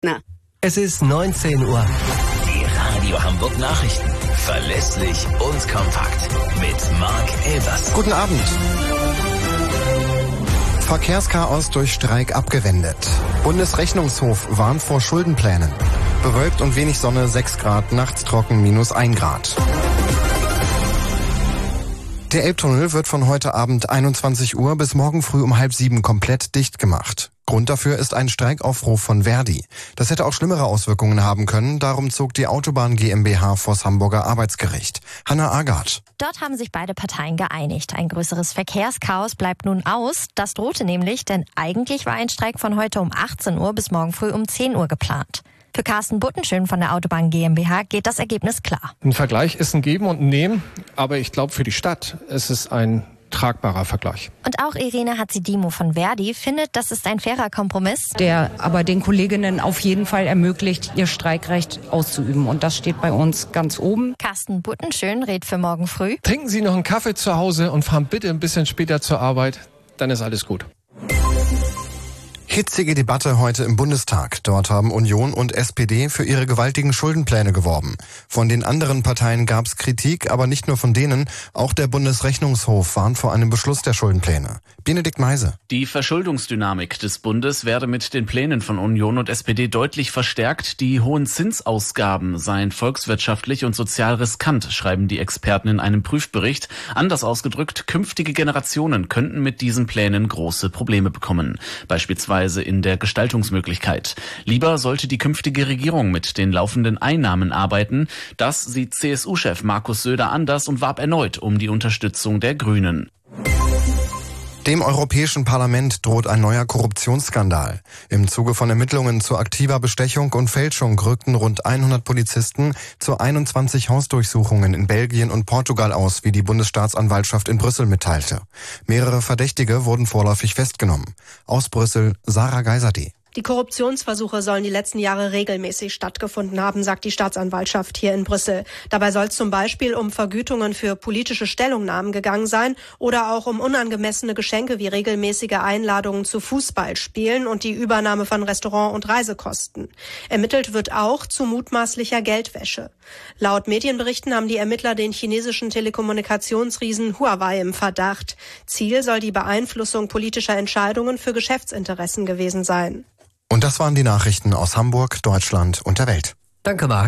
Na. Es ist 19 Uhr. Die Radio Hamburg Nachrichten. Verlässlich und kompakt. Mit Marc Elvers. Guten Abend. Verkehrschaos durch Streik abgewendet. Bundesrechnungshof warnt vor Schuldenplänen. Bewölkt und wenig Sonne, 6 Grad, nachts trocken, -1 Grad. Der Elbtunnel wird von heute Abend 21 Uhr bis morgen früh um 6:30 komplett dicht gemacht. Grund dafür ist ein Streikaufruf von Verdi. Das hätte auch schlimmere Auswirkungen haben können, darum zog die Autobahn GmbH vors Hamburger Arbeitsgericht. Hanna Agard. Dort haben sich beide Parteien geeinigt. Ein größeres Verkehrschaos bleibt nun aus. Das drohte nämlich, denn eigentlich war ein Streik von heute um 18 Uhr bis morgen früh um 10 Uhr geplant. Für Carsten Buttenschön von der Autobahn GmbH geht das Ergebnis klar. Ein Vergleich ist ein Geben und ein Nehmen, aber ich glaube für die Stadt ist es ein tragbarer Vergleich. Und auch Irene Hatzidimo von Verdi findet, das ist ein fairer Kompromiss, der aber den Kolleginnen auf jeden Fall ermöglicht, ihr Streikrecht auszuüben. Und das steht bei uns ganz oben. Carsten Buttenschön rät für morgen früh: Trinken Sie noch einen Kaffee zu Hause und fahren bitte ein bisschen später zur Arbeit, dann ist alles gut. Hitzige Debatte heute im Bundestag. Dort haben Union und SPD für ihre gewaltigen Schuldenpläne geworben. Von den anderen Parteien gab es Kritik, aber nicht nur von denen. Auch der Bundesrechnungshof warnt vor einem Beschluss der Schuldenpläne. Benedikt Meise. Die Verschuldungsdynamik des Bundes werde mit den Plänen von Union und SPD deutlich verstärkt. Die hohen Zinsausgaben seien volkswirtschaftlich und sozial riskant, schreiben die Experten in einem Prüfbericht. Anders ausgedrückt, künftige Generationen könnten mit diesen Plänen große Probleme bekommen. Beispielsweise in der Gestaltungsmöglichkeit. Lieber sollte die künftige Regierung mit den laufenden Einnahmen arbeiten. Das sieht CSU-Chef Markus Söder anders und warb erneut um die Unterstützung der Grünen. Dem Europäischen Parlament droht ein neuer Korruptionsskandal. Im Zuge von Ermittlungen zu aktiver Bestechung und Fälschung rückten rund 100 Polizisten zu 21 Hausdurchsuchungen in Belgien und Portugal aus, wie die Bundesstaatsanwaltschaft in Brüssel mitteilte. Mehrere Verdächtige wurden vorläufig festgenommen. Aus Brüssel, Sarah Geiserde. Die Korruptionsversuche sollen die letzten Jahre regelmäßig stattgefunden haben, sagt die Staatsanwaltschaft hier in Brüssel. Dabei soll es zum Beispiel um Vergütungen für politische Stellungnahmen gegangen sein oder auch um unangemessene Geschenke wie regelmäßige Einladungen zu Fußballspielen und die Übernahme von Restaurant- und Reisekosten. Ermittelt wird auch zu mutmaßlicher Geldwäsche. Laut Medienberichten haben die Ermittler den chinesischen Telekommunikationsriesen Huawei im Verdacht. Ziel soll die Beeinflussung politischer Entscheidungen für Geschäftsinteressen gewesen sein. Und das waren die Nachrichten aus Hamburg, Deutschland und der Welt. Danke, Marc.